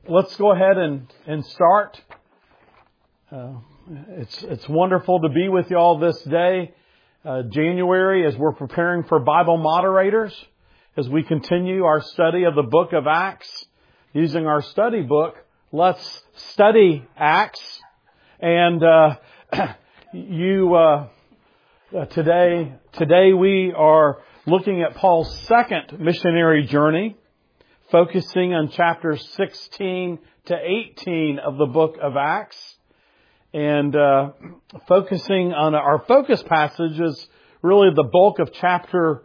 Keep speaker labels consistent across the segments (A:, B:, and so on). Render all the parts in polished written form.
A: Let's go ahead and start. It's wonderful to be with you all this day, January, as we're preparing for Bible moderators, as we continue our study of the book of Acts, using our study book, Let's Study Acts. And today we are looking at Paul's second missionary journey, focusing on chapters 16 to 18 of the book of Acts. And focusing on our focus passage is really the bulk of chapter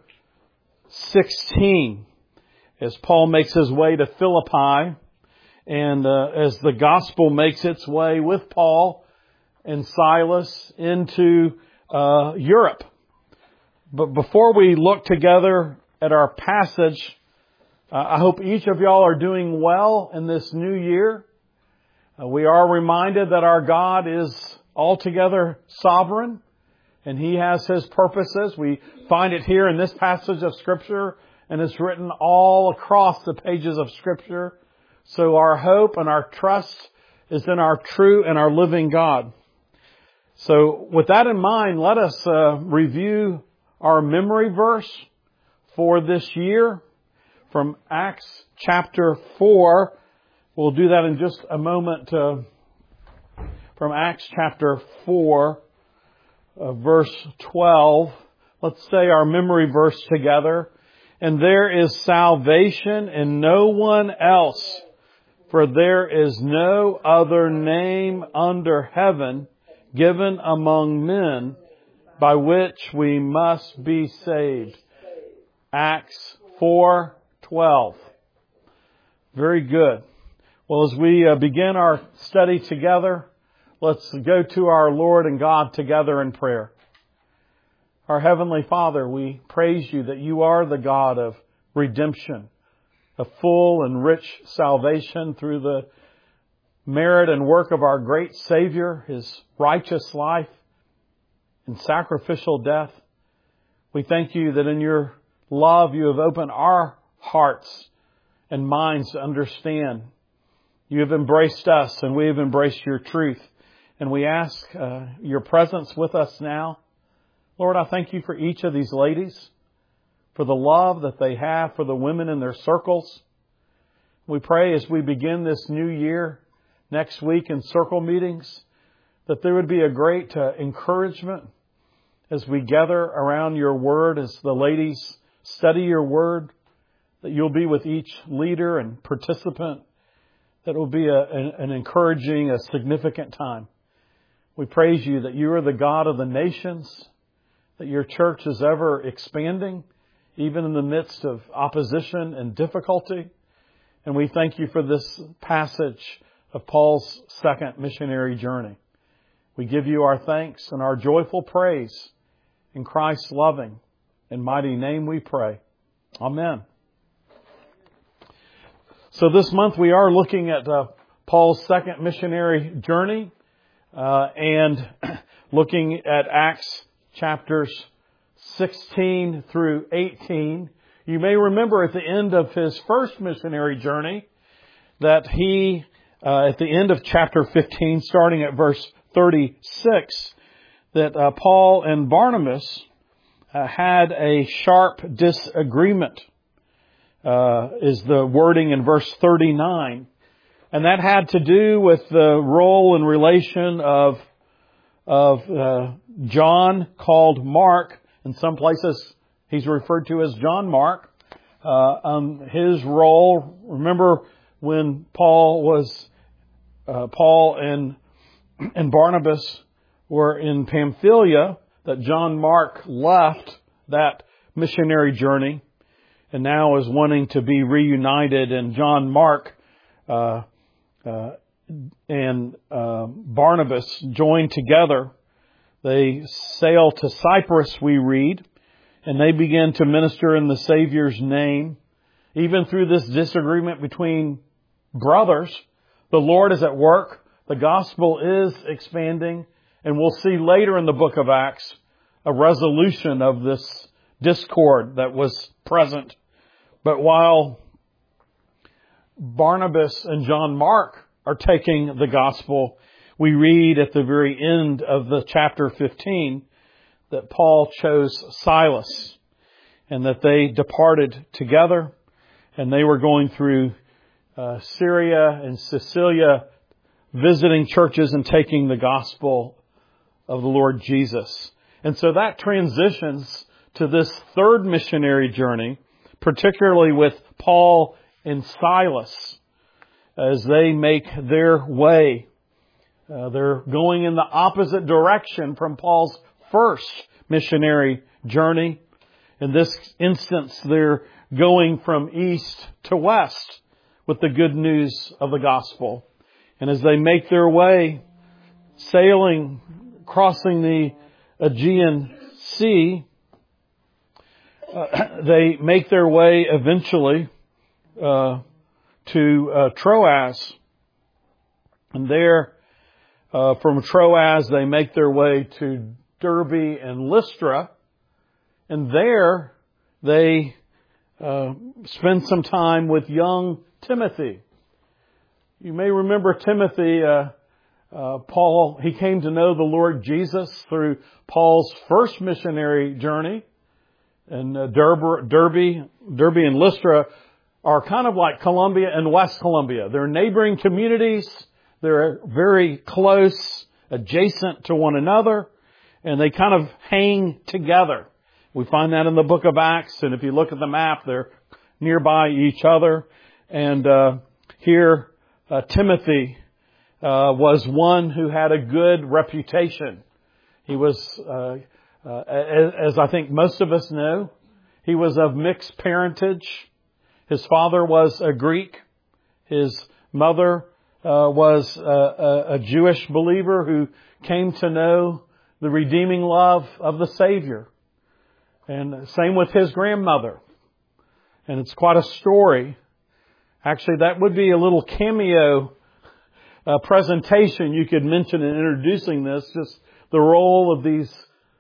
A: 16, as Paul makes his way to Philippi, and as the gospel makes its way with Paul and Silas into Europe. But before we look together at our passage, I hope each of y'all are doing well in this new year. We are reminded that our God is altogether sovereign and He has His purposes. We find it here in this passage of Scripture, and it's written all across the pages of Scripture. So our hope and our trust is in our true and our living God. So with that in mind, let us review our memory verse for this year from Acts chapter 4. We'll do that in just a moment. From Acts chapter 4, verse 12. Let's say our memory verse together. And there is salvation in no one else, for there is no other name under heaven given among men by which we must be saved. Acts 4:12. Very good. Well, as we begin our study together, let's go to our Lord and God together in prayer. Our Heavenly Father, we praise You that You are the God of redemption, of full and rich salvation through the merit and work of our great Savior, His righteous life and sacrificial death. We thank You that in Your love You have opened our hearts and minds to understand. You have embraced us and we have embraced Your truth. And we ask Your presence with us now. Lord, I thank You for each of these ladies, for the love that they have for the women in their circles. We pray as we begin this new year, next week in circle meetings, that there would be a great encouragement as we gather around Your Word, as the ladies study Your Word, that You'll be with each leader and participant. That will be an encouraging, a significant time. We praise You that You are the God of the nations, that Your church is ever expanding, even in the midst of opposition and difficulty. And we thank You for this passage of Paul's second missionary journey. We give You our thanks and our joyful praise. In Christ's loving and mighty name we pray. Amen. So this month we are looking at Paul's second missionary journey and looking at Acts chapters 16 through 18. You may remember at the end of his first missionary journey that he, at the end of chapter 15, starting at verse 36, that Paul and Barnabas had a sharp disagreement. Is the wording in verse 39. And that had to do with the role and relation of John, called Mark. In some places he's referred to as John Mark. His role, remember when Paul and Barnabas were in Pamphylia, that John Mark left that missionary journey and now is wanting to be reunited. And John Mark and Barnabas joined together. They sail to Cyprus, we read, and they begin to minister in the Savior's name. Even through this disagreement between brothers, the Lord is at work. The gospel is expanding. And we'll see later in the book of Acts a resolution of this discord that was present. But while Barnabas and John Mark are taking the gospel, we read at the very end of the chapter 15 that Paul chose Silas and that they departed together and they were going through Syria and Sicilia, visiting churches and taking the gospel of the Lord Jesus. And so that transitions to this third missionary journey, particularly with Paul and Silas, as they make their way. They're going in the opposite direction from Paul's first missionary journey. In this instance, they're going from east to west with the good news of the gospel. And as they make their way, sailing, crossing the Aegean Sea, they make their way eventually to Troas. And there, from Troas, they make their way to Derbe and Lystra. And there, they spend some time with young Timothy. You may remember Timothy, Paul, he came to know the Lord Jesus through Paul's first missionary journey. And Derbe and Lystra are kind of like Columbia and West Columbia. They're neighboring communities. They're very close, adjacent to one another, and they kind of hang together. We find that in the book of Acts, and if you look at the map, they're nearby each other. And here, Timothy was one who had a good reputation. He was, as I think most of us know, he was of mixed parentage. His father was a Greek. His mother was a Jewish believer who came to know the redeeming love of the Savior. And same with his grandmother. And it's quite a story. Actually, that would be a little cameo presentation you could mention in introducing this. Just the role of these,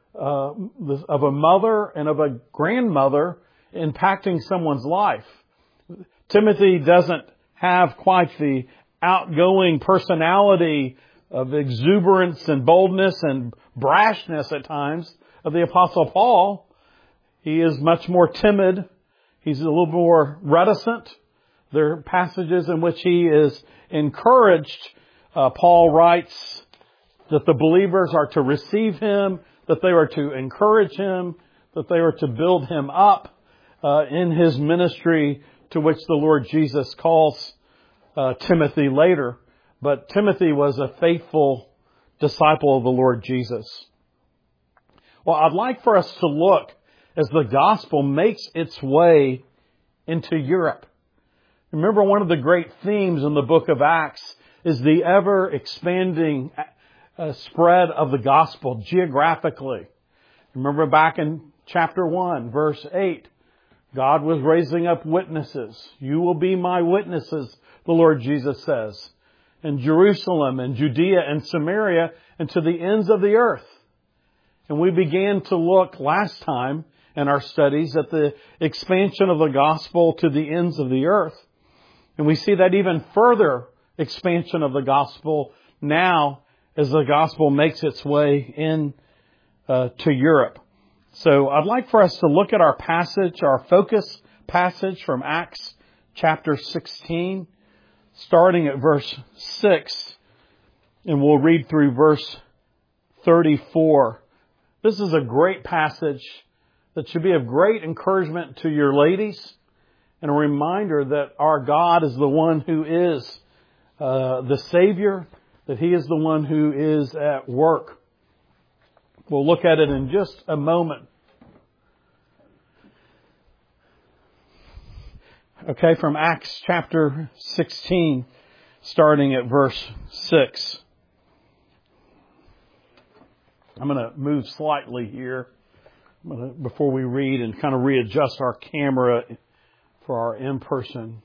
A: of a mother and of a grandmother impacting someone's life. Timothy doesn't have quite the outgoing personality of exuberance and boldness and brashness at times of the Apostle Paul. He is much more timid. He's a little more reticent. There are passages in which he is encouraged. Paul writes that the believers are to receive him, that they are to encourage him, that they are to build him up in his ministry, to which the Lord Jesus calls Timothy later. But Timothy was a faithful disciple of the Lord Jesus. Well, I'd like for us to look as the gospel makes its way into Europe. Remember, one of the great themes in the book of Acts is the ever-expanding spread of the gospel geographically. Remember back in chapter 1, verse 8, God was raising up witnesses. You will be my witnesses, the Lord Jesus says, in Jerusalem and Judea and Samaria and to the ends of the earth. And we began to look last time in our studies at the expansion of the gospel to the ends of the earth. And we see that even further expansion of the gospel now as the gospel makes its way in to Europe. So I'd like for us to look at our passage, our focus passage from Acts chapter 16, starting at verse 6, and we'll read through verse 34. This is a great passage that should be of great encouragement to your ladies and a reminder that our God is the one who is the Savior, that He is the one who is at work. We'll look at it in just a moment. Okay, from Acts chapter 16, starting at verse 6. I'm going to move slightly here before we read and kind of readjust our camera for our in-person.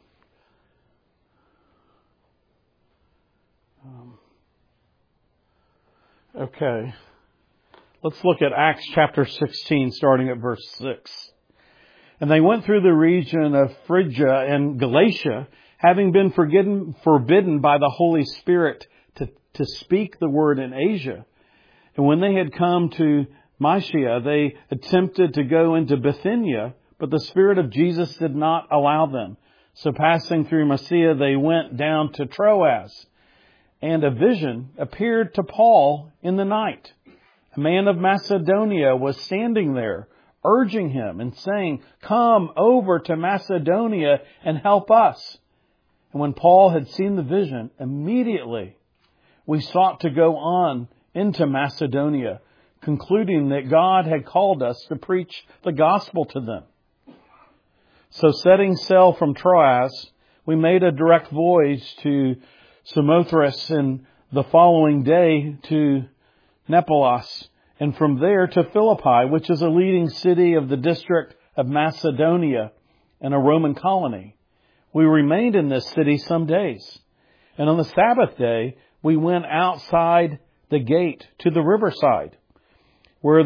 A: Okay. Let's look at Acts chapter 16, starting at verse 6. And they went through the region of Phrygia and Galatia, having been forbidden by the Holy Spirit to speak the word in Asia. And when they had come to Mysia, they attempted to go into Bithynia, but the Spirit of Jesus did not allow them. So passing through Mysia, they went down to Troas. And a vision appeared to Paul in the night. A man of Macedonia was standing there, urging him and saying, "Come over to Macedonia and help us." And when Paul had seen the vision, immediately we sought to go on into Macedonia, concluding that God had called us to preach the gospel to them. So setting sail from Troas, we made a direct voyage to Samothrace, and the following day to Neapolis, and from there to Philippi, which is a leading city of the district of Macedonia and a Roman colony. We remained in this city some days. And on the Sabbath day, we went outside the gate to the riverside, where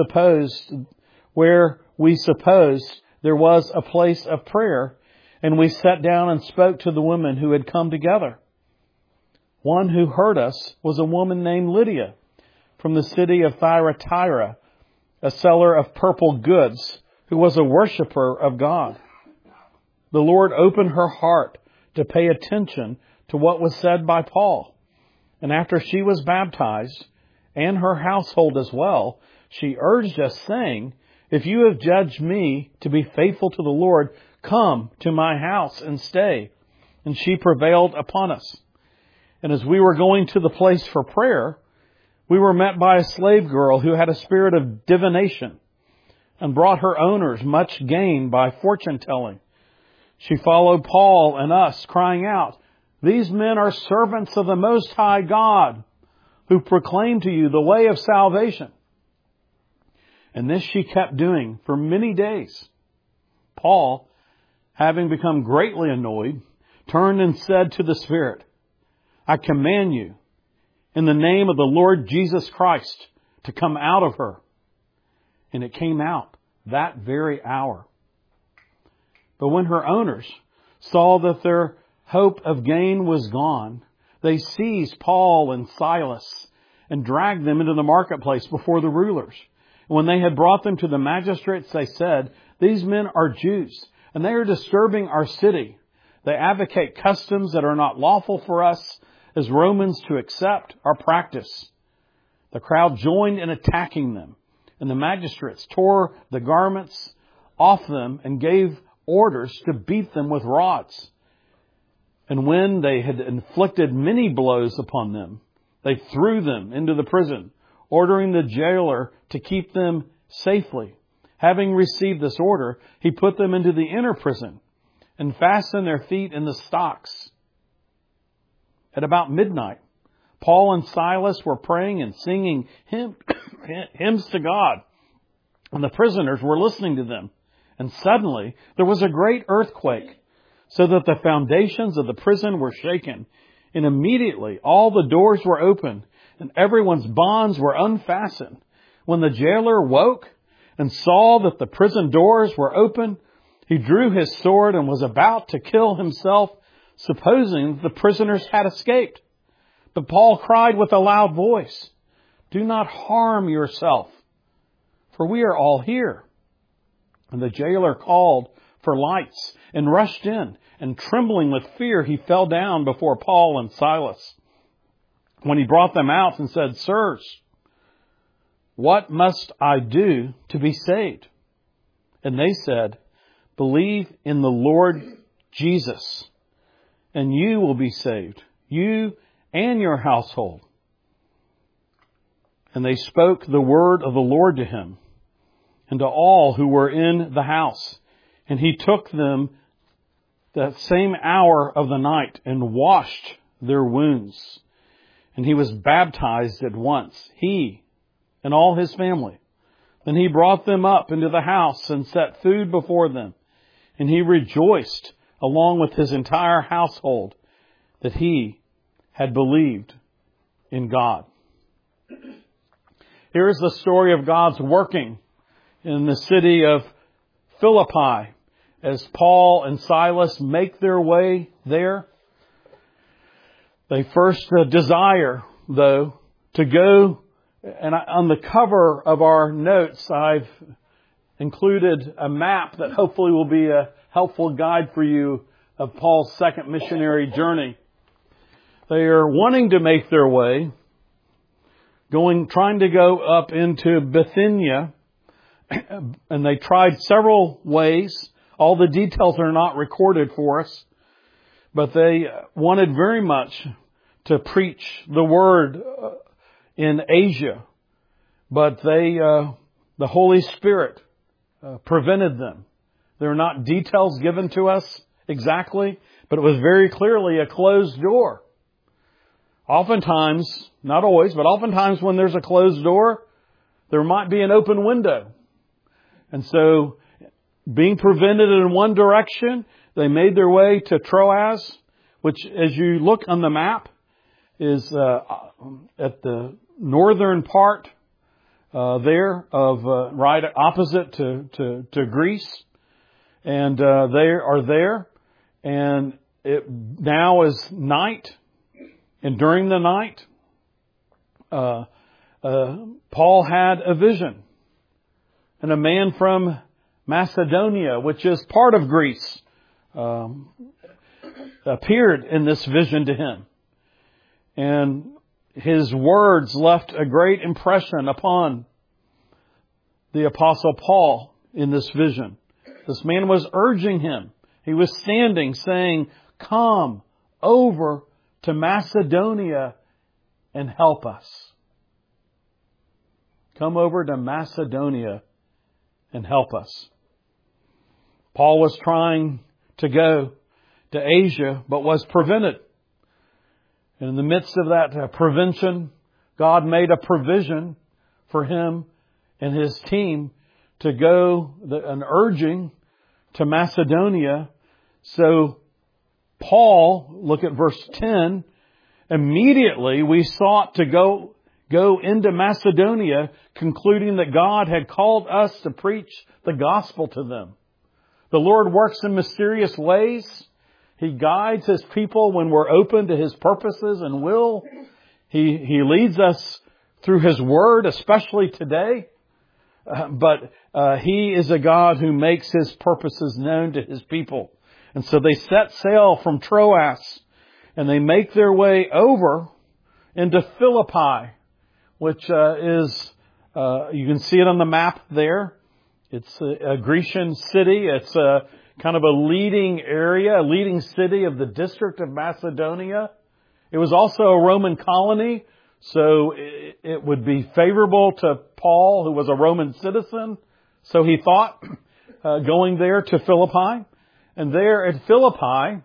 A: we supposed there was a place of prayer, and we sat down and spoke to the women who had come together. One who heard us was a woman named Lydia from the city of Thyatira, a seller of purple goods, who was a worshiper of God. The Lord opened her heart to pay attention to what was said by Paul. And after she was baptized, and her household as well, she urged us, saying, "If you have judged me to be faithful to the Lord, come to my house and stay." And she prevailed upon us. And as we were going to the place for prayer, we were met by a slave girl who had a spirit of divination and brought her owners much gain by fortune telling. She followed Paul and us, crying out, "These men are servants of the Most High God, who proclaim to you the way of salvation." And this she kept doing for many days. Paul, having become greatly annoyed, turned and said to the Spirit, "I command you, in the name of the Lord Jesus Christ, to come out of her." And it came out that very hour. But when her owners saw that their hope of gain was gone, they seized Paul and Silas and dragged them into the marketplace before the rulers. And when they had brought them to the magistrates, they said, "These men are Jews, and they are disturbing our city. They advocate customs that are not lawful for us as Romans to accept or practice." The crowd joined in attacking them, and the magistrates tore the garments off them and gave orders to beat them with rods. And when they had inflicted many blows upon them, they threw them into the prison, ordering the jailer to keep them safely. Having received this order, he put them into the inner prison and fastened their feet in the stocks. At about midnight, Paul and Silas were praying and singing hymns to God, and the prisoners were listening to them. And suddenly there was a great earthquake, so that the foundations of the prison were shaken. And immediately all the doors were opened, and everyone's bonds were unfastened. When the jailer woke and saw that the prison doors were open, he drew his sword and was about to kill himself, supposing the prisoners had escaped. But Paul cried with a loud voice, "Do not harm yourself, for we are all here." And the jailer called for lights and rushed in, and trembling with fear, he fell down before Paul and Silas. When he brought them out and said, "Sirs, what must I do to be saved?" And they said, "Believe in the Lord Jesus, and you will be saved, you and your household." And they spoke the word of the Lord to him and to all who were in the house. And he took them that same hour of the night and washed their wounds. And he was baptized at once, he and all his family. Then he brought them up into the house and set food before them. And he rejoiced along with his entire household that he had believed in God. Here is the story of God's working in the city of Philippi as Paul and Silas make their way there. They first desire, though, to go, and on the cover of our notes, I've included a map that hopefully will be a helpful guide for you of Paul's second missionary journey. They are wanting to make their way, trying to go up into Bithynia, and they tried several ways. All the details are not recorded for us, but they wanted very much to preach the word in Asia, but the Holy Spirit prevented them. There are not details given to us exactly, but it was very clearly a closed door. Oftentimes, not always, but oftentimes when there's a closed door, there might be an open window. And so, being prevented in one direction, they made their way to Troas, which, as you look on the map, is at the northern part there of right opposite to Greece, and they are there, and it now is night, and during the night, Paul had a vision, and a man from Macedonia, which is part of Greece, appeared in this vision to him, and his words left a great impression upon the Apostle Paul in this vision. This man was urging him. He was standing saying, "Come over to Macedonia and help us." Come over to Macedonia and help us. Paul was trying to go to Asia, but was prevented. And in the midst of that prevention, God made a provision for him and his team to go, an urging to Macedonia. So Paul, look at verse 10, immediately we sought to go into Macedonia, concluding that God had called us to preach the gospel to them. The Lord works in mysterious ways. He guides His people when we're open to His purposes and will. He leads us through His Word, especially today. But He is a God who makes His purposes known to His people. And so they set sail from Troas and they make their way over into Philippi, which is, you can see it on the map there. It's a Grecian city. It's a kind of a leading area, a leading city of the district of Macedonia. It was also a Roman colony, so it would be favorable to Paul, who was a Roman citizen. So he thought, going there to Philippi. And there at Philippi,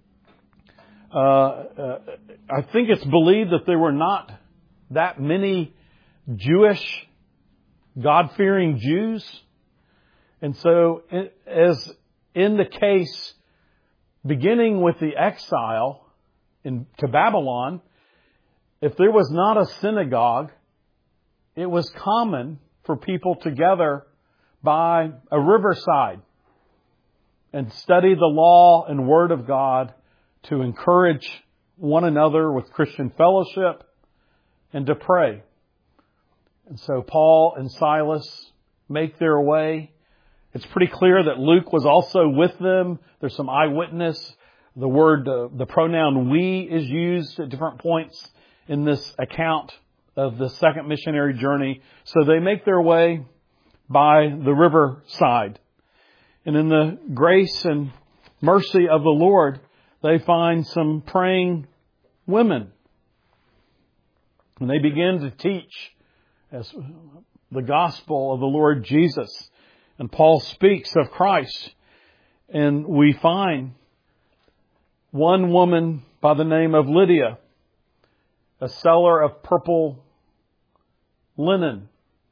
A: I think it's believed that there were not that many Jewish, God-fearing Jews. And so, as in the case, beginning with the exile to Babylon, if there was not a synagogue, it was common for people to gather by a riverside and study the law and Word of God to encourage one another with Christian fellowship and to pray. And so Paul and Silas make their way. It's pretty clear that Luke was also with them. There's some eyewitness. The word, the pronoun we is used at different points in this account of the second missionary journey. So they make their way by the riverside. And in the grace and mercy of the Lord, they find some praying women. And they begin to teach as the gospel of the Lord Jesus. And Paul speaks of Christ. And we find one woman by the name of Lydia, a seller of purple linen.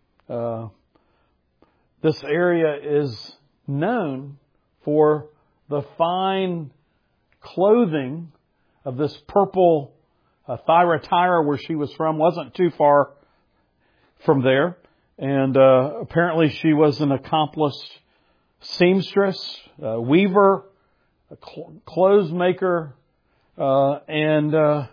A: This area is known for the fine clothing of this purple Thyatira, where she was from, wasn't too far from there. And apparently she was an accomplished seamstress, weaver, a clothes maker, And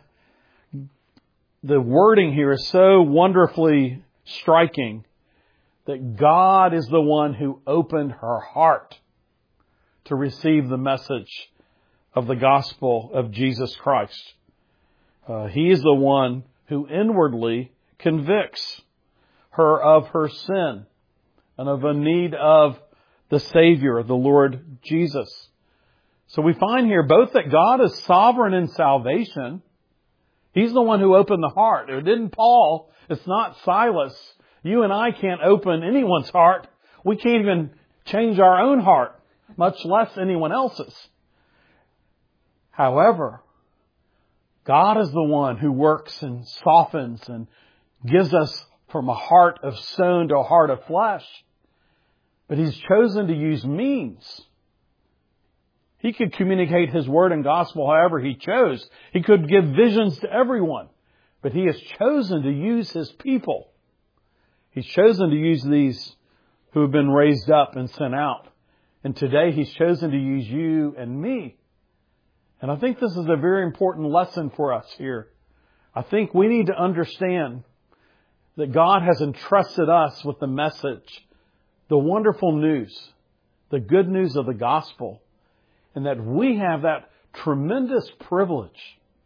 A: the wording here is so wonderfully striking that God is the one who opened her heart to receive the message of the gospel of Jesus Christ. He is the one who inwardly convicts her of her sin and of a need of the Savior, the Lord Jesus. So we find here both that God is sovereign in salvation. He's the one who opened the heart. It didn't Paul. It's not Silas. You and I can't open anyone's heart. We can't even change our own heart, much less anyone else's. However, God is the one who works and softens and gives us from a heart of stone to a heart of flesh. But He's chosen to use means. He could communicate His word and gospel however He chose. He could give visions to everyone. But He has chosen to use His people. He's chosen to use these who have been raised up and sent out. And today He's chosen to use you and me. And I think this is a very important lesson for us here. I think we need to understand that God has entrusted us with the message, the wonderful news, the good news of the gospel. And that we have that tremendous privilege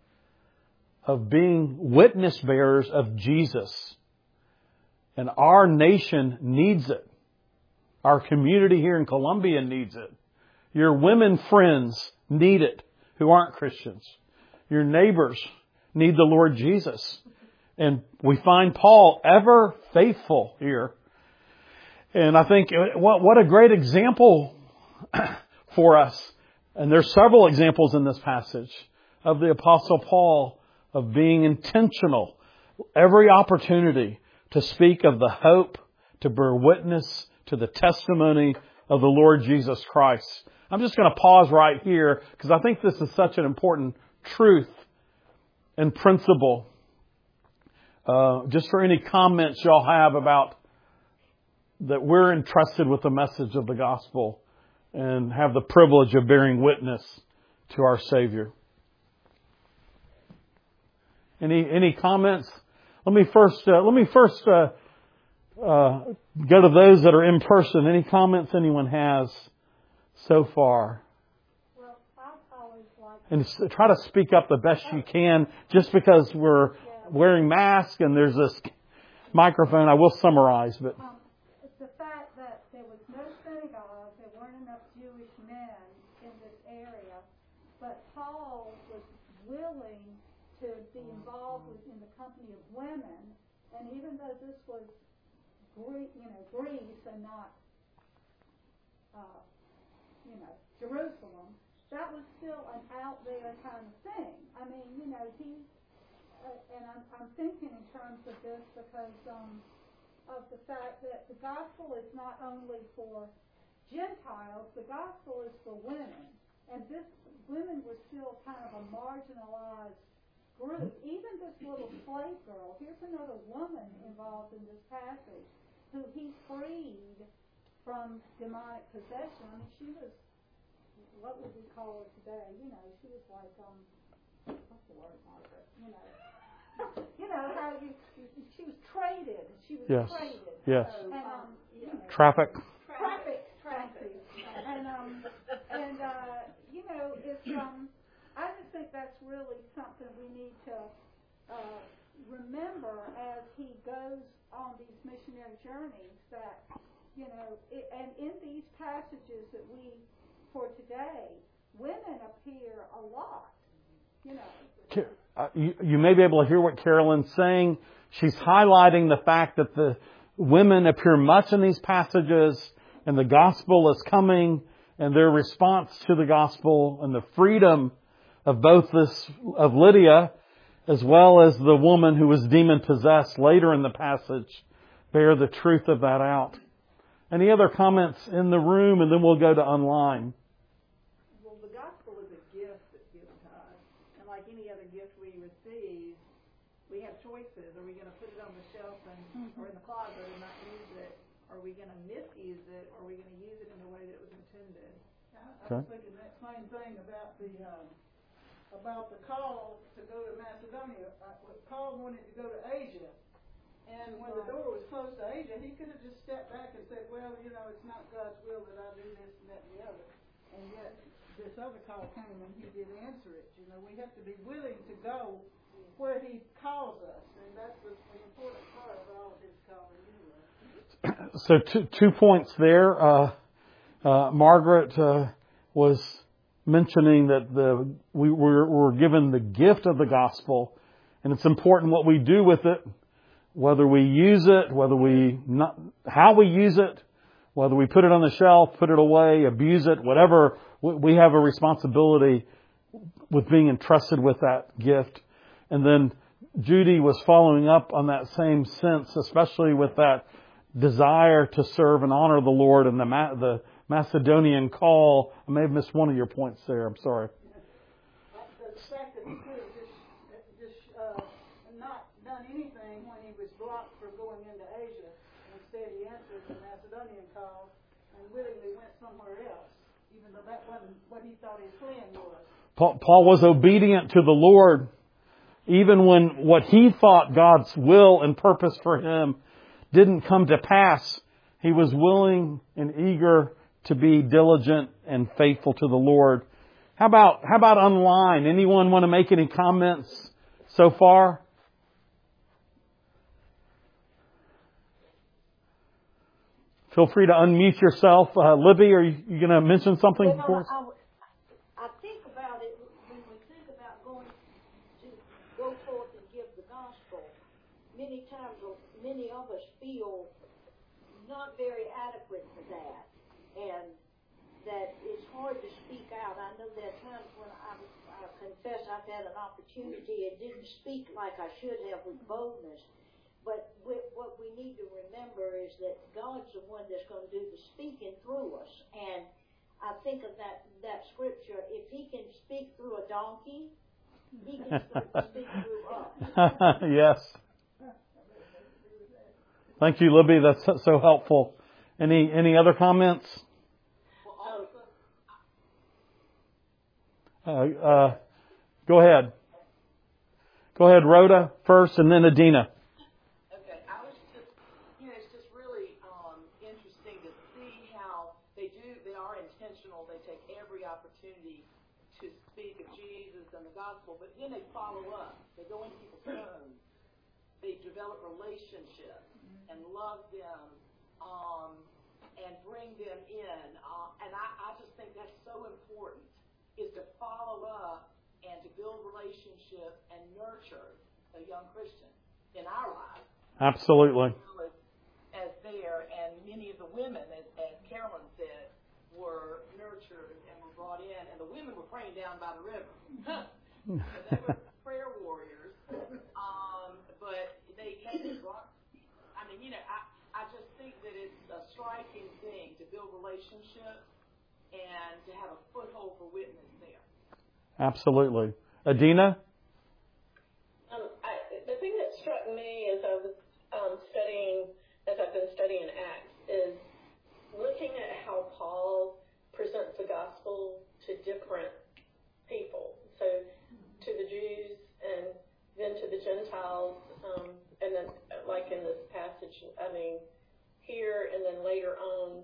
A: of being witness bearers of Jesus. And our nation needs it. Our community here in Columbia needs it. Your women friends need it who aren't Christians. Your neighbors need the Lord Jesus. And we find Paul ever faithful here. And I think what a great example for us. And there's several examples in this passage of the Apostle Paul of being intentional. Every opportunity to speak of the hope, to bear witness to the testimony of the Lord Jesus Christ. I'm just going to pause right here because I think this is such an important truth and principle. Just for any comments y'all have about that we're entrusted with the message of the gospel and have the privilege of bearing witness to our Savior. Any comments? Let me first go to those that are in person. Any comments anyone has so far?
B: Well, I've always liked...
A: And try to speak up the best you can. Just because we're wearing masks and there's this microphone, I will summarize, but...
B: It's the fact that there was no synagogue, there weren't enough Jewish men in this area, but Paul was willing to be involved in the company of women, and even though this was Greece and not Jerusalem, that was still an out there kind of thing. I mean, he and I'm thinking in terms of this because of the fact that the gospel is not only for Gentiles, the gospel is for women, and women were still kind of a marginalized group. Even this little slave girl, here's another woman involved in this passage who he freed from demonic possession. I mean, she was, what would we call her today? She was like, what's the word, Margaret? How she was traded. She was traded.
A: Yes.
B: And,
A: Traffic.
B: And it's I just think that's really something we need to remember as he goes on these missionary journeys. That and in these passages that for today, women appear a lot.
A: You may be able to hear what Carolyn's saying. She's highlighting the fact that the women appear much in these passages, and the gospel is coming, and their response to the gospel, and the freedom of both of Lydia, as well as the woman who was demon possessed later in the passage, bear the truth of that out. Any other comments in the room, and then we'll go to online.
C: Well, the gospel is a gift that's given to us, and like any other gift we receive, we have choices. Are we going to put it on the shelf or in the closet and not use it? Are we going to misuse it? Or are we going to use it in the way that it was intended?
D: I was thinking that same thing about the about the call to go to Macedonia. Paul wanted to go to Asia. And when the door was closed to Asia, he could have just stepped back and said, well, it's not God's will that I do this and that and the other. And yet, this other call came and he did answer it. We have to be willing to go where he calls us. And that's an important part of all of his calling anyway.
A: So two points there. Margaret was mentioning that we're given the gift of the gospel, and it's important what we do with it, whether we use it, how we use it, whether we put it on the shelf, put it away, abuse it, whatever. We have a responsibility with being entrusted with that gift. And then Judy was following up on that same sense, especially with that desire to serve and honor the Lord and the Macedonian call. I may have missed one of your points there. I'm sorry.
D: The fact that he could have just not done anything when he was blocked from going into Asia. Instead, he answered the Macedonian call and willingly went somewhere else, even though that wasn't what he thought his plan was.
A: Paul was obedient to the Lord, even when what he thought God's will and purpose for him didn't come to pass. He was willing and eager to be diligent and faithful to the Lord. How about online? Anyone want to make any comments so far? Feel free to unmute yourself. Libby, are you going to mention something for us?
E: I think about it when we think about going to go forth and give the gospel. Many times, many of us feel not very adequate for that, and that it's hard to speak out. I know there are times when I confess I've had an opportunity and didn't speak like I should have with boldness. But what we need to remember is that God's the one that's going to do the speaking through us. And I think of that scripture, if he can speak through a donkey, he can speak through us.
A: Yes. Thank you, Libby. That's so helpful. Any other comments? Go ahead. Go ahead, Rhoda first, and then Adina.
F: But then they follow up. They go into people's homes. They develop relationships and love them and bring them in. And I just think that's so important, is to follow up and to build relationship and nurture a young Christian in our lives.
A: Absolutely.
F: As there, and many of the women, as Carolyn said, were nurtured and were brought in, and the women were praying down by the river. So they were prayer warriors, but they had to rock. I mean, I just think that it's a striking thing to build relationships and to have a foothold for witness there.
A: Absolutely. Adina?
G: The thing that struck me as I was I've been studying Acts, is looking at how Paul presents the gospel to different people. So to the Jews and then to the Gentiles, and then like in this passage, here and then later on,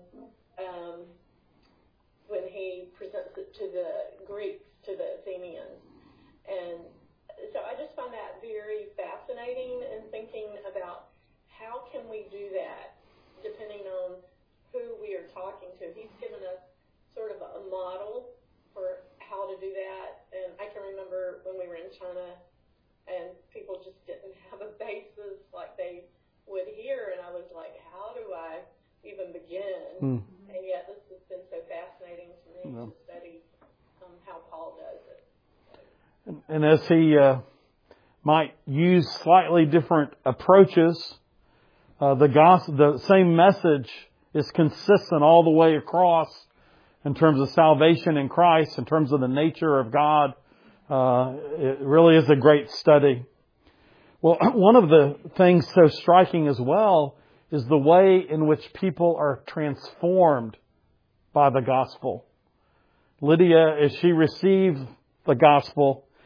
G: when he presents it to the Greeks, to the Athenians. And so I just find that very fascinating and thinking about how can we do that depending on who we are talking to. He's given us sort of a model for how to do that. And I can remember when we were in China and people just didn't have a basis like they would here. And I was like, how do I even begin? And yet this has been so fascinating to me to study how Paul does it.
A: And as he might use slightly different approaches, the same message is consistent all the way across in terms of salvation in Christ, in terms of the nature of God. It really is a great study. Well, one of the things so striking as well is the way in which people are transformed by the gospel. Lydia, as she received the gospel,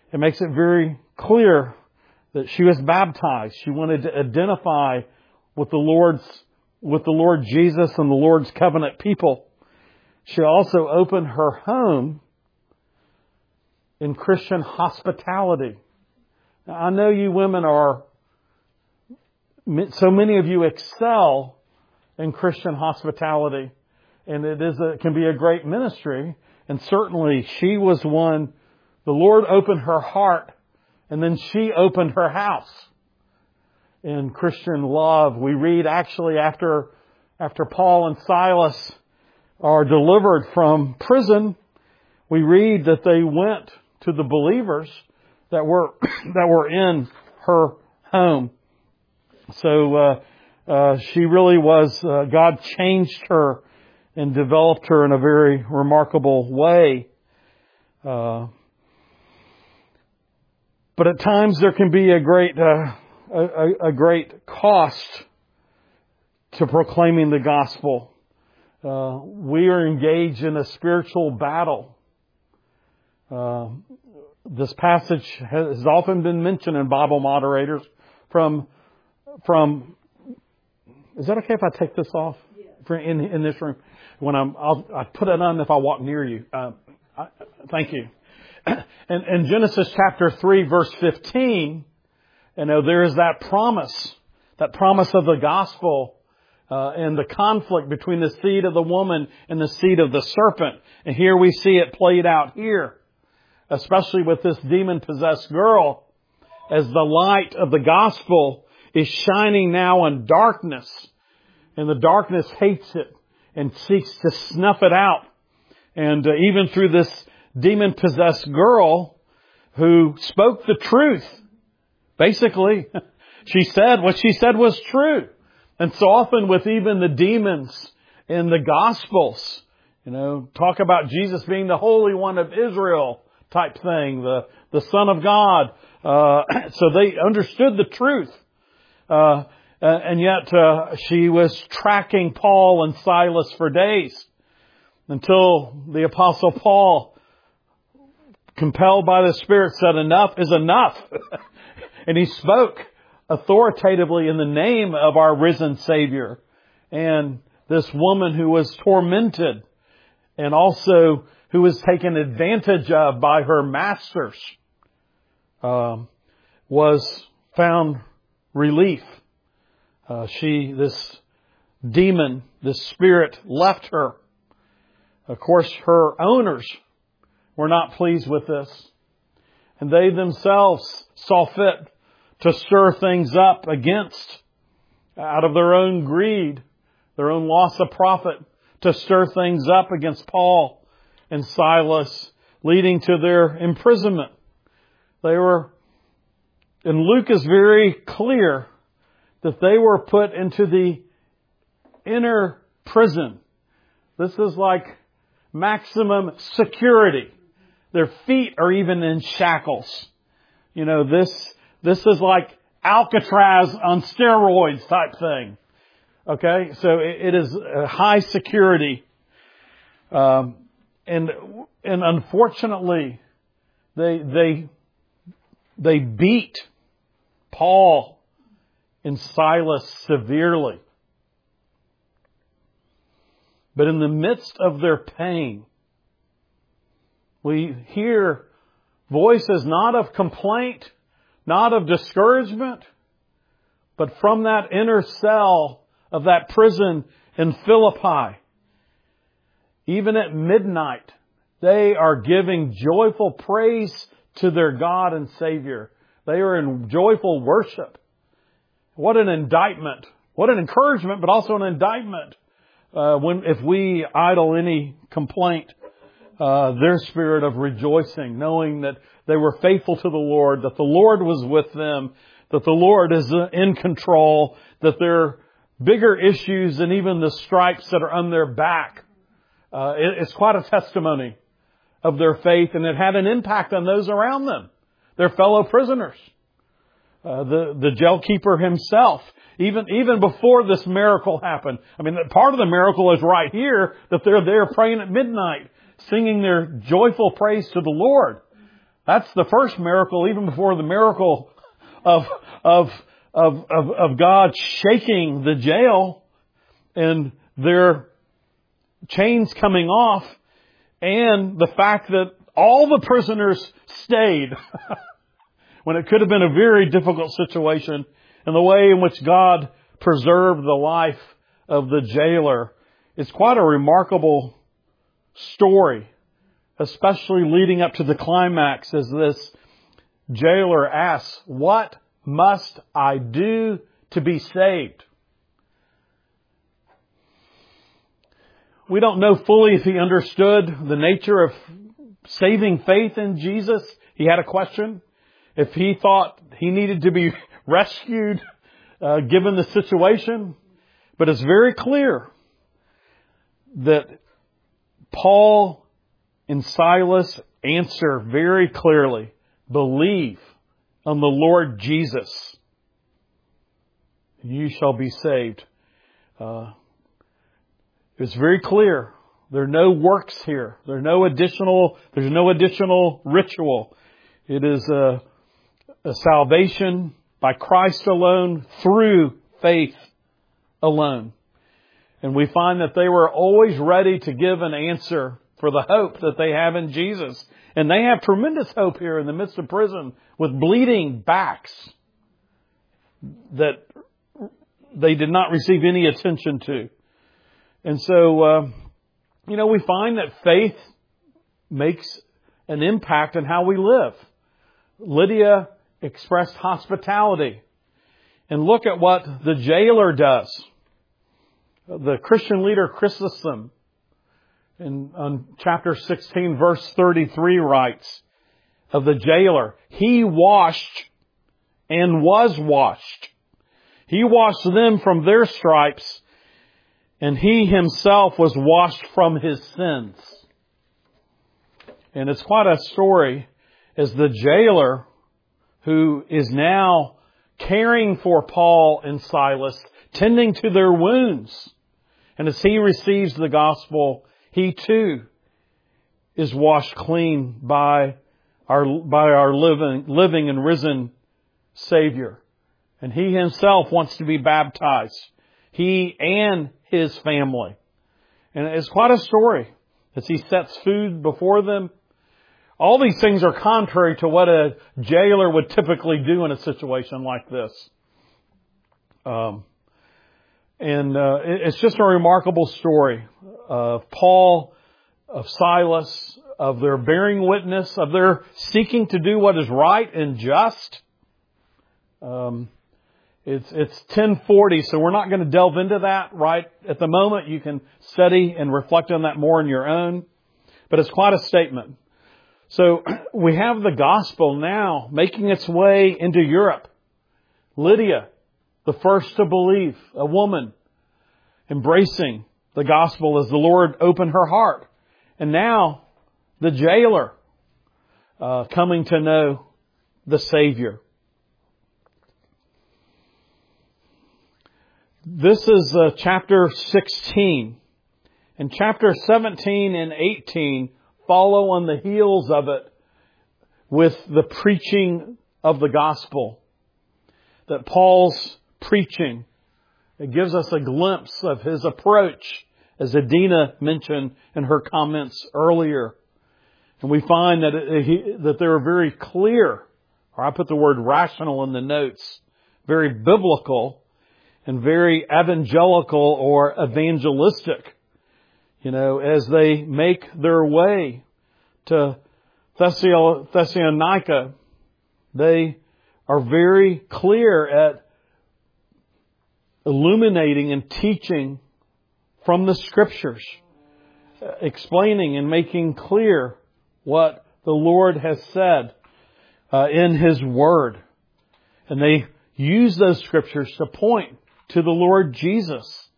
A: it makes it very clear that she was baptized. She wanted to identify with the Lord Jesus and the Lord's covenant people. She also opened her home in Christian hospitality. Now, I know you women so many of you excel in Christian hospitality, and it can be a great ministry. And certainly she was one. The Lord opened her heart, and then she opened her house. In Christian love, we read actually after Paul and Silas are delivered from prison, we read that they went to the believers that were in her home. So she really was, God changed her and developed her in a very remarkable way. But at times there can be a great cost to proclaiming the gospel. We are engaged in a spiritual battle. This passage has often been mentioned in Bible moderators from. Is that okay if I take this off in this room? I'll put it on if I walk near you. Thank you. In Genesis chapter 3, verse 15, there is that promise of the gospel, and the conflict between the seed of the woman and the seed of the serpent. And here we see it played out here, especially with this demon-possessed girl, as the light of the gospel is shining now in darkness. And the darkness hates it and seeks to snuff it out. And even through this demon-possessed girl who spoke the truth, basically, she said what she said was true. And so often with even the demons in the Gospels, talk about Jesus being the Holy One of Israel type thing, the Son of God. So they understood the truth. And yet she was tracking Paul and Silas for days until the Apostle Paul, compelled by the Spirit, said, "Enough is enough." And he spoke authoritatively in the name of our risen Savior. And this woman who was tormented and also who was taken advantage of by her masters was found relief. This demon, this spirit left her. Of course, her owners were not pleased with this. And they themselves saw fit to stir things up out of their own greed, their own loss of profit, to stir things up against Paul and Silas, leading to their imprisonment. And Luke is very clear that they were put into the inner prison. This is like maximum security. Their feet are even in shackles. This is like Alcatraz on steroids type thing. Okay, so it is high security, and unfortunately, they beat Paul and Silas severely. But in the midst of their pain, we hear voices not of complaint, not of discouragement, but from that inner cell of that prison in Philippi. Even at midnight, they are giving joyful praise to their God and Savior. They are in joyful worship. What an indictment. What an encouragement, but also an indictment. If we idle any complaint, their spirit of rejoicing, knowing that they were faithful to the Lord, that the Lord was with them, that the Lord is in control, that their bigger issues than even the stripes that are on their back. It's quite a testimony of their faith, and it had an impact on those around them, their fellow prisoners. The jail keeper himself, even before this miracle happened. I mean, part of the miracle is right here, that they're there praying at midnight, singing their joyful praise to the Lord. That's the first miracle, even before the miracle of God shaking the jail and their chains coming off, and the fact that all the prisoners stayed when it could have been a very difficult situation, and the way in which God preserved the life of the jailer. It's quite a remarkable story, especially leading up to the climax as this jailer asks, "What must I do to be saved?" We don't know fully if he understood the nature of saving faith in Jesus. He had a question. If he thought he needed to be rescued, given the situation. But it's very clear that Paul and Silas answer very clearly, "Believe on the Lord Jesus, and you shall be saved." It's very clear. There are no works here. There's no additional ritual. It is a salvation by Christ alone, through faith alone. And we find that they were always ready to give an answer for the hope that they have in Jesus. And they have tremendous hope here in the midst of prison with bleeding backs that they did not receive any attention to. And so, we find that faith makes an impact on how we live. Lydia expressed hospitality. And look at what the jailer does. The Christian leader Chrysostom on chapter 16 verse 33 writes of the jailer, "He washed and was washed. He washed them from their stripes, and he himself was washed from his sins." And it's quite a story as the jailer, who is now caring for Paul and Silas, tending to their wounds. And as he receives the gospel, he too is washed clean by our living and risen Savior. And he himself wants to be baptized. He and his family. And it's quite a story as he sets food before them. All these things are contrary to what a jailer would typically do in a situation like this. It's just a remarkable story of Paul, of Silas, of their bearing witness, of their seeking to do what is right and just. It's 10:40, so we're not going to delve into that right at the moment. You can study and reflect on that more on your own. But it's quite a statement. So we have the gospel now making its way into Europe. Lydia, the first to believe, a woman embracing the gospel as the Lord opened her heart. And now the jailer coming to know the Savior. This is chapter 16. And chapter 17 and 18 follow on the heels of it with the preaching of the gospel. That Paul's preaching, it gives us a glimpse of his approach, as Adina mentioned in her comments earlier. And we find that they are very clear, or I put the word rational in the notes, very biblical and very evangelical or evangelistic. As they make their way to Thessalonica, they are very clear at illuminating and teaching from the Scriptures, explaining and making clear what the Lord has said in His Word. And they use those Scriptures to point to the Lord Jesus,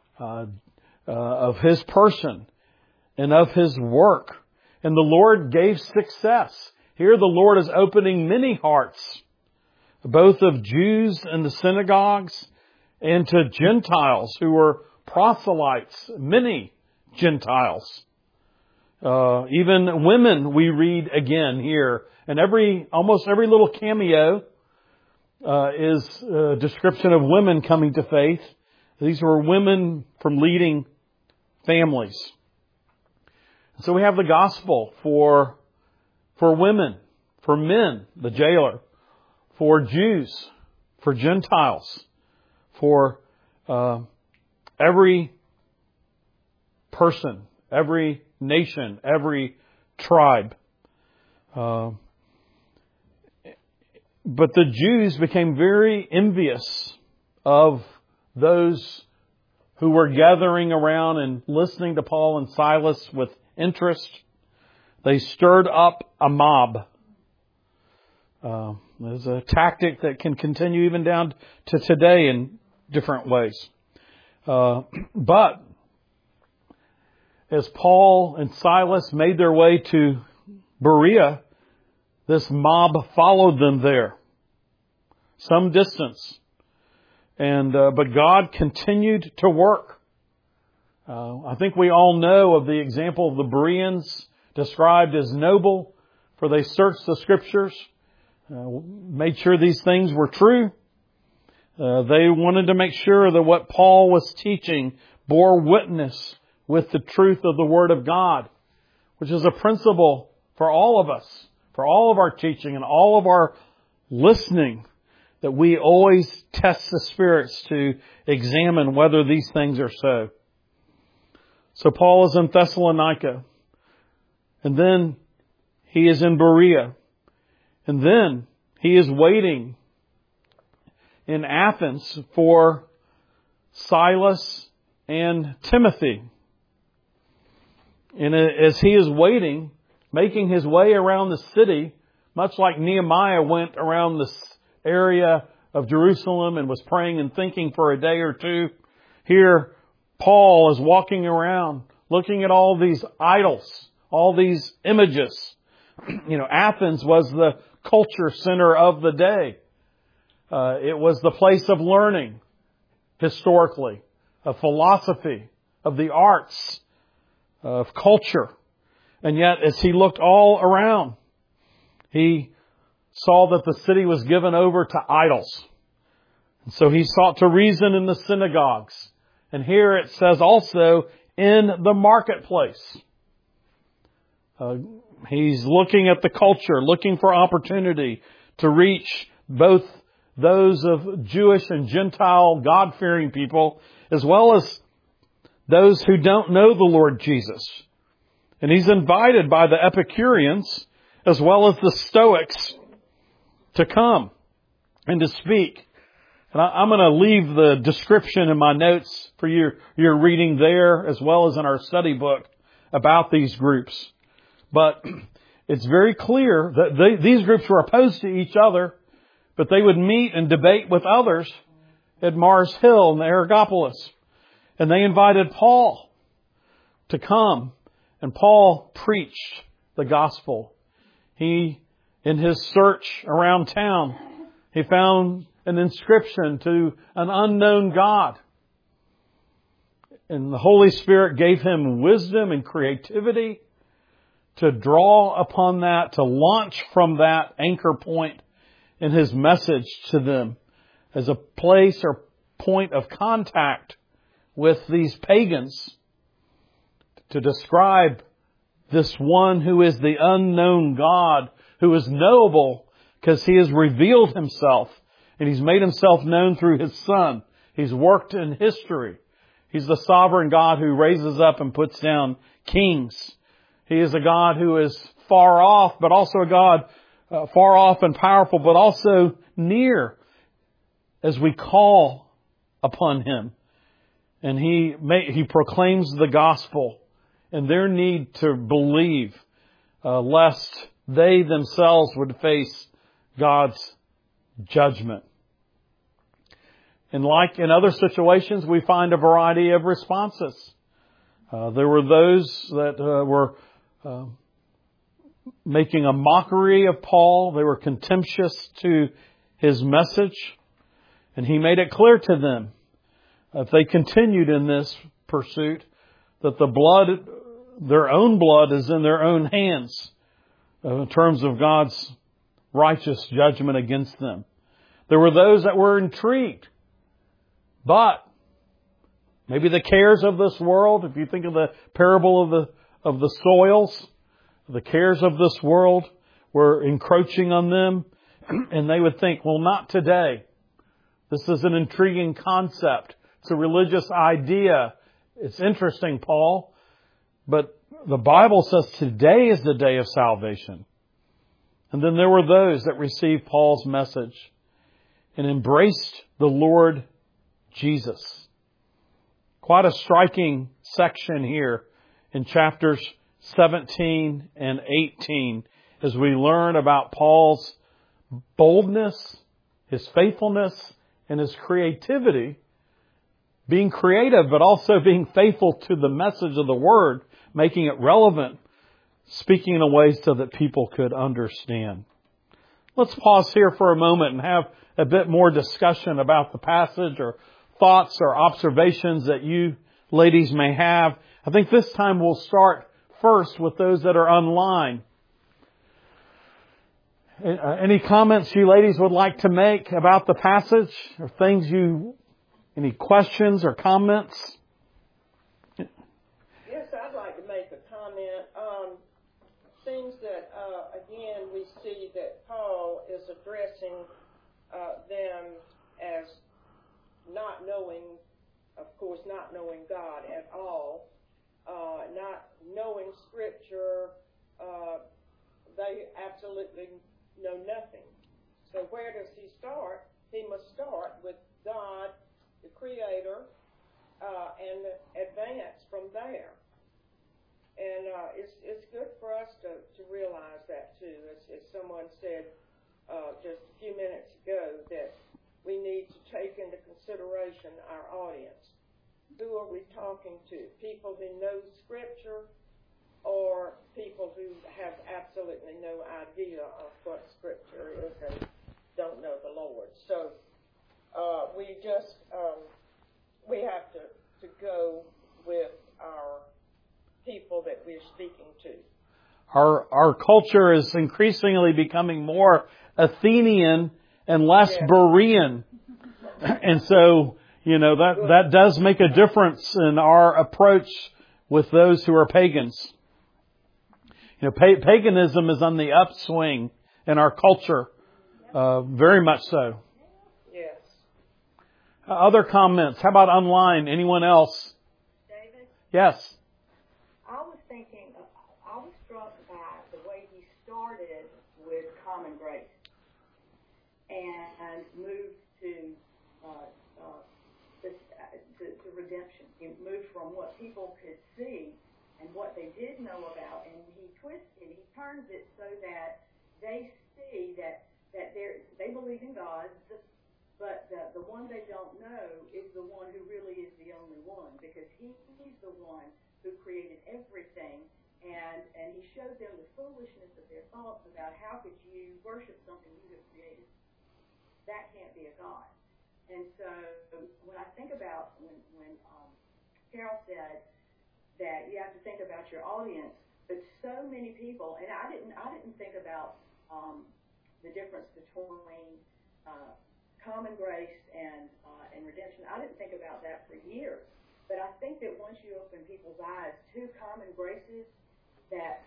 A: of His person and of His work. And the Lord gave success. Here the Lord is opening many hearts, both of Jews in the synagogues and to Gentiles who were proselytes, many Gentiles. Even women we read again here. And almost every little cameo is a description of women coming to faith. These were women from leading families. So we have the gospel for women, for men, the jailer, for Jews, for Gentiles, for every person, every nation, every tribe. But the Jews became very envious of those who were gathering around and listening to Paul and Silas with interest. They stirred up a mob. There's a tactic that can continue even down to today in different ways. But as Paul and Silas made their way to Berea, this mob followed them there, some distance. But God continued to work. I think we all know of the example of the Bereans described as noble, for they searched the Scriptures, made sure these things were true. They wanted to make sure that what Paul was teaching bore witness with the truth of the Word of God, which is a principle for all of us, for all of our teaching and all of our listening, that we always test the spirits to examine whether these things are so. So Paul is in Thessalonica, and then he is in Berea, and then he is waiting in Athens for Silas and Timothy. And as he is waiting, making his way around the city, much like Nehemiah went around this area of Jerusalem and was praying and thinking for a day or two, here Paul is walking around looking at all these idols, all these images. Athens was the culture center of the day. It was the place of learning, historically, of philosophy, of the arts, of culture. And yet, as he looked all around, he saw that the city was given over to idols. And so he sought to reason in the synagogues. And here it says also in the marketplace. He's looking at the culture, looking for opportunity to reach both those of Jewish and Gentile God-fearing people, as well as those who don't know the Lord Jesus. And he's invited by the Epicureans, as well as the Stoics, to come and to speak. And I'm going to leave the description in my notes for your reading there, as well as in our study book about these groups. But it's very clear that these groups were opposed to each other, but they would meet and debate with others at Mars Hill in the Areopagus. And they invited Paul to come. And Paul preached the gospel. He, in his search around town, he found an inscription to an unknown God. And the Holy Spirit gave him wisdom and creativity to draw upon that, to launch from that anchor point in his message to them as a place or point of contact with these pagans, to describe this one who is the unknown God, who is knowable because he has revealed himself and he's made himself known through his Son. He's worked in history. He's the sovereign God who raises up and puts down kings. He is a God who is far off, but also a God far off and powerful, but also near as we call upon him. And he proclaims the gospel and their need to believe, lest they themselves would face God's judgment. And like in other situations, we find a variety of responses. There were those that were making a mockery of Paul. They were contemptuous to his message. And he made it clear to them, if they continued in this pursuit, that the blood their own blood is in their own hands in terms of God's righteous judgment against them. There were those that were intrigued. But maybe the cares of this world, if you think of the parable of the soils, the cares of this world were encroaching on them, and they would think, well, not today. This is an intriguing concept. It's a religious idea. It's interesting, Paul. But the Bible says today is the day of salvation. And then there were those that received Paul's message and embraced the Lord Jesus. Quite a striking section here in chapters 17 and 18 as we learn about Paul's boldness, his faithfulness, and his creativity. Being creative, but also being faithful to the message of the Word, making it relevant, speaking in a way so that people could understand. Let's pause here for a moment and have a bit more discussion about the passage or thoughts or observations that you ladies may have. I think this time we'll start first with those that are online. Any comments you ladies would like to make about the passage or any questions or comments?
H: Yes, I'd like to make a comment. Seems that, again, we see that Paul is addressing them as not knowing, of course, not knowing God at all, not knowing Scripture. They absolutely know nothing. So where does he start? He must start with God, the Creator, and advance from there. And it's good for us to realize that too. As someone said just a few minutes ago, that we need to take into consideration our audience. Who are we talking to? People who know Scripture, or people who have absolutely no idea of what Scripture is and don't know the Lord? So we have to go with our people that we're speaking to.
A: Our culture is increasingly becoming more Athenian and less Berean. And so, that does make a difference in our approach with those who are pagans. Paganism is on the upswing in our culture, very much so.
H: Yes.
A: Other comments? How about online? Anyone else?
E: David?
A: Yes.
E: I was thinking, I was struck by the way he started with common grace and moved to redemption. He moved from what people could see and what they did know about, and he turns it so that they see that they believe in God, but the one they don't know is the one who really is the only one, because he's the one who created everything, and he showed them the foolishness of their thoughts about how could you worship something you have created. That can't be a God. And so when I think about when Carol said that you have to think about your audience, but so many people, and I didn't think about the difference between common grace and redemption. I didn't think about that for years. But I think that once you open people's eyes to common graces, that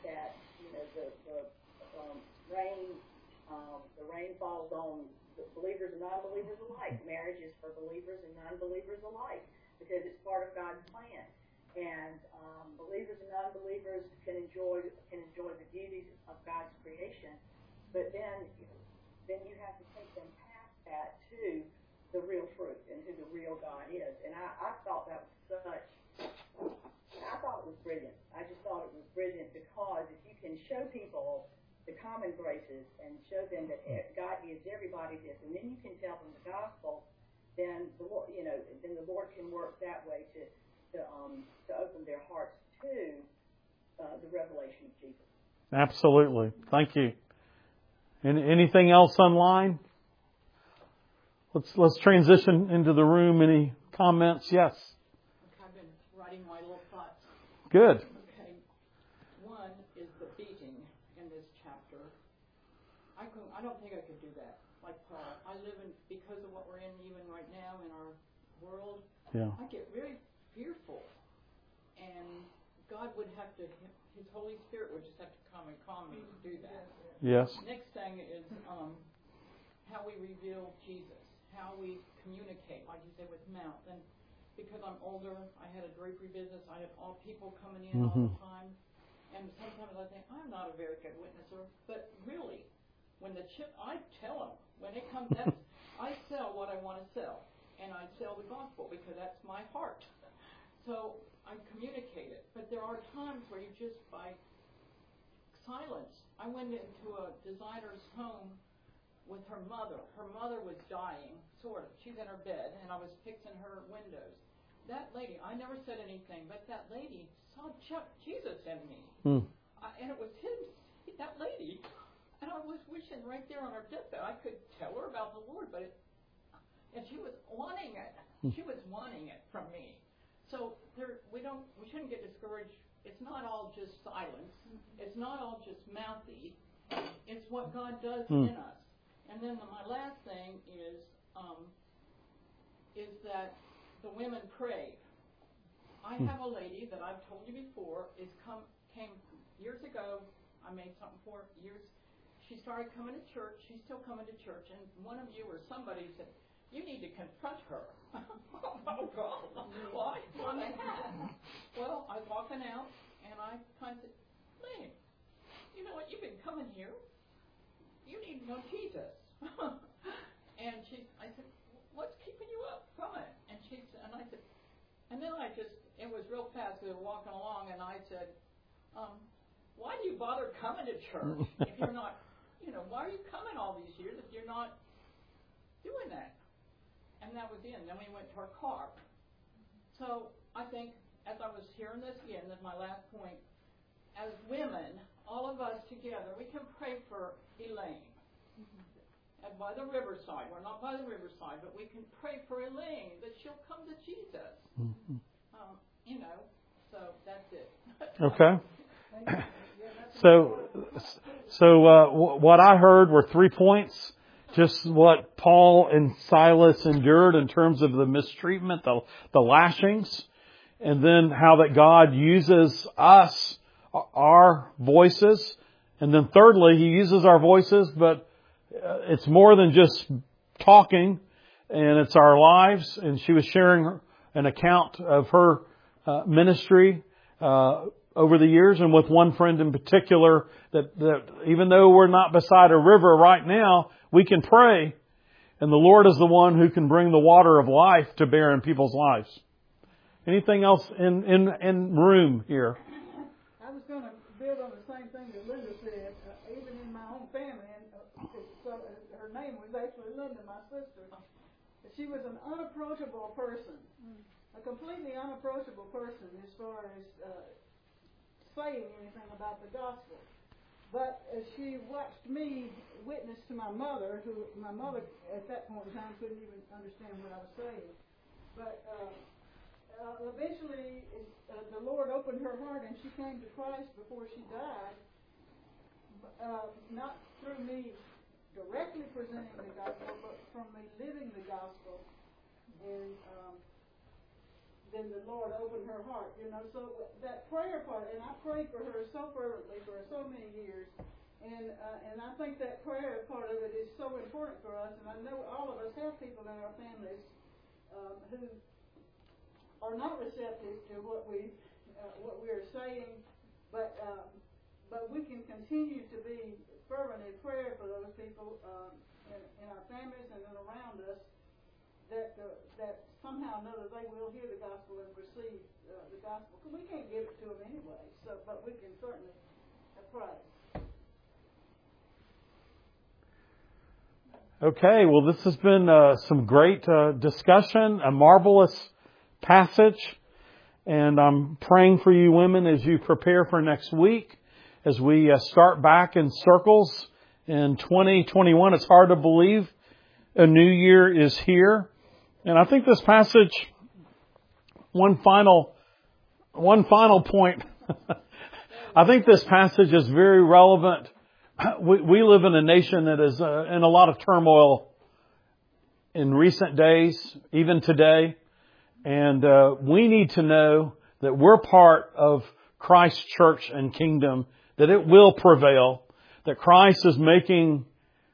E: the rain falls on believers and non-believers alike. Marriage is for believers and non-believers alike because it's part of God's plan. And believers and non-believers can enjoy the beauties of God's creation. But then you have to take them past that to the real fruit and who the real God is. And I thought that was I thought it was brilliant. I just thought it was brilliant because if you can show people the common graces and show them that God gives everybody this, and then you can tell them the gospel, then the Lord can work that way to open their hearts to the revelation of Jesus.
A: Absolutely. Thank you. Anything else online? Let's transition into the room. Any comments? Yes.
F: I've been writing my little thoughts.
A: Good.
F: Okay.
I: I don't think I could do that like Paul. I live in, because of what we're in even right now in our world, I get very fearful. And God would have to, His Holy Spirit would just have to come and calm me to do that.
A: Yes.
I: Next thing is how we reveal Jesus, how we communicate, like you say, with mouth. And because I'm older, I had a drapery business. I have all people coming in all the time. And sometimes I think, I'm not a very good witnesser. But really, when I tell them, when it comes, I sell what I want to sell. And I sell the gospel because that's my heart. So I communicate it. But there are times where you just, by silence. I went into a designer's home with her mother. Her mother was dying, sort of. She's in her bed, and I was fixing her windows. That lady, I never said anything, but that lady saw Jesus in me. And it was that lady. And I was wishing right there on her deathbed I could tell her about the Lord, and she was wanting it. She was wanting it from me. So we shouldn't get discouraged. It's not all just silence. It's not all just mouthy. It's what God does in us. And then my last thing is that the women pray. I have a lady that I've told you before came years ago. I made something for her years. She started coming to church. She's still coming to church. And one of you or somebody said, "You need to confront her." Oh, God. Why? Well, I was walking out, and I kind of said, "Lane, you know what? You've been coming here. You need to know Jesus." And I said, "What's keeping you up from it?" And I said, and then it was real fast. We were walking along, and I said, "Why do you bother coming to church if you're not, why are you coming all these years if you're not doing that?" And that was the end. Then we went to our car. So I think, as I was hearing this again, that's my last point, as women, all of us together, we can pray for Elaine. And by the riverside. We're not by the riverside, but we can pray for Elaine, that she'll come to Jesus. So that's it.
A: Okay. So what I heard were 3 points. Just what Paul and Silas endured in terms of the mistreatment, the lashings, and then how that God uses us, our voices. And then thirdly, He uses our voices, but it's more than just talking, and it's our lives. And she was sharing an account of her ministry over the years, and with one friend in particular, that even though we're not beside a river right now, we can pray, and the Lord is the one who can bring the water of life to bear in people's lives. Anything else in room here?
D: I was going to build on the same thing that Linda said. Even in my own family, her name was actually Linda, my sister. She was an unapproachable person, a completely unapproachable person as far as saying anything about the gospel. But as she watched me witness to my mother, who my mother at that point in time couldn't even understand what I was saying. But eventually the Lord opened her heart and she came to Christ before she died, not through me directly presenting the gospel, but from me living the gospel. And then the Lord opened her heart, So that prayer part, and I prayed for her so fervently for so many years, and I think that prayer part of it is so important for us. And I know all of us have people in our families who are not receptive to what we are saying, but we can continue to be fervent in prayer for those people in our families and then around us. That somehow or another they will hear the gospel and receive the gospel. We can't give it to them anyway, but we can certainly pray.
A: Okay, well, this has been some great discussion, a marvelous passage, and I'm praying for you women as you prepare for next week, as we start back in circles in 2021. It's hard to believe a new year is here. And I think this passage, one final point, I think this passage is very relevant we live in a nation that is in a lot of turmoil in recent days, even today. And we need to know that we're part of Christ's church and kingdom, that it will prevail, that Christ is making,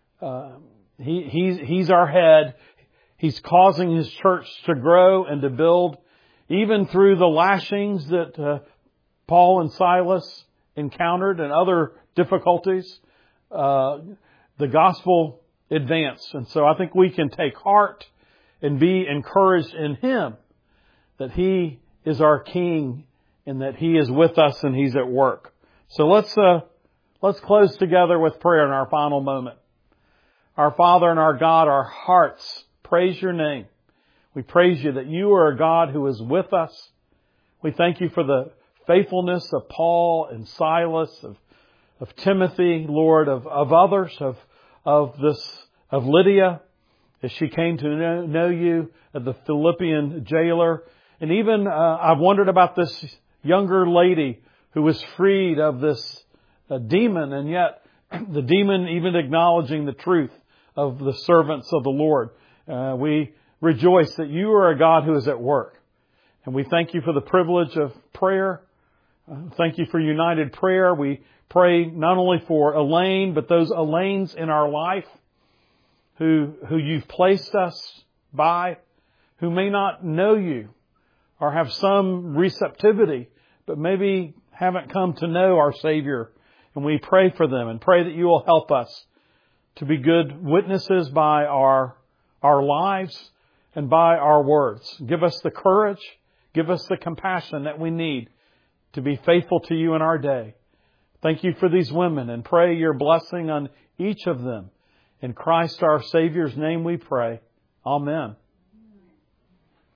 A: He's our head. He's causing His church to grow and to build, even through the lashings that Paul and Silas encountered and other difficulties. The gospel advanced. And so I think we can take heart and be encouraged in Him that He is our King and that He is with us and He's at work. So let's close together with prayer in our final moment. Our Father and our God, our hearts praise Your name. We praise You that You are a God who is with us. We thank You for the faithfulness of Paul and Silas, of Timothy, Lord, of others, of Lydia, as she came to know You, of the Philippian jailer. And even I've wondered about this younger lady who was freed of this demon, and yet the demon even acknowledging the truth of the servants of the Lord. We rejoice that You are a God who is at work. And we thank You for the privilege of prayer. Thank You for united prayer. We pray not only for Elaine, but those Elaines in our life who You've placed us by, who may not know You or have some receptivity, but maybe haven't come to know our Savior. And we pray for them and pray that You will help us to be good witnesses by our lives and by our words. Give us the courage, give us the compassion that we need to be faithful to You in our day. Thank You for these women and pray Your blessing on each of them. In Christ our Savior's name we pray. Amen.